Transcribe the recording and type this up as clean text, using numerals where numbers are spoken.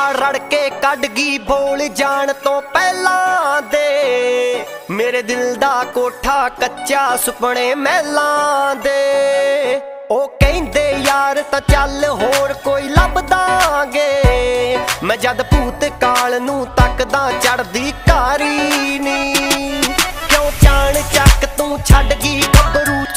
ਰੜ ਕੇ ਕੱਢ ਗਈ ਬੋਲ ਜਾਣ ਤੋਂ ਪਹਿਲਾਂ ਦੇ। ਮੇਰੇ ਦਿਲ ਦਾ ਕੋਠਾ ਕੱਚਾ ਸੁਪਨੇ ਮਹਿਲਾਂ ਦੇ। ਉਹ ਕਹਿੰਦੇ ਯਾਰ ਤਾਂ ਚੱਲ ਹੋਰ ਕੋਈ ਲੱਭ ਦਾਂਗੇ। ਮੈਂ ਜਦ ਭੂਤ ਕਾਲ ਨੂੰ ਤੱਕਦਾ ਚੜਦੀ ਕਾਰੀ ਨੀ। ਕਿਉਂ ਚਾਣ ਚੱਕ ਤੂੰ ਛੱਡ ਗਈ ਗੱਭਰੂ